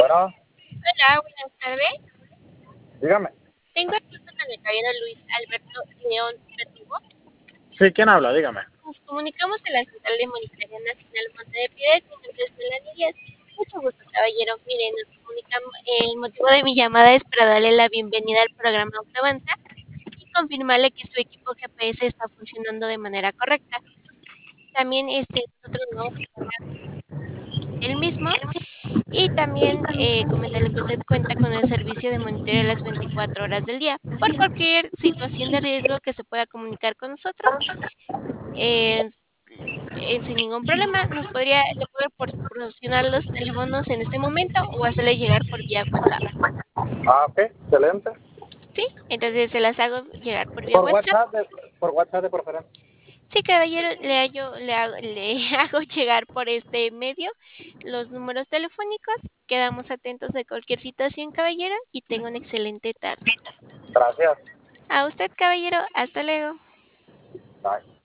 Bueno, Hola, buenas tardes. dígame. Tengo el gusto con el caballero Luis Alberto León Verdugo. Sí, ¿quién habla? Dígame. Nos comunicamos de la Central de Monitoreo Nacional Monte de Piedad. Mi nombre es Melanie Díaz. Mucho gusto, caballero. Mire, nos comunicamos. El motivo de mi llamada es para darle la bienvenida al programa Autoavanza y confirmarle que su equipo GPS está funcionando de manera correcta. También nosotros nos vamos a encargar del mismo. Y también comentarle que usted cuenta con el servicio de monitoreo las 24 horas del día. Por cualquier situación de riesgo que se pueda comunicar con nosotros, eh, sin ningún problema, le puedo proporcionar los teléfonos en este momento o hacerle llegar por vía WhatsApp. Ok, excelente. ¿Sí? Entonces se las hago llegar por vía Por WhatsApp. WhatsApp, por WhatsApp de preferencia. Sí, caballero, le hago llegar por este medio los números telefónicos. Quedamos atentos de cualquier situación, caballero, y tenga una excelente tarde. Gracias. A usted, caballero, hasta luego. Bye.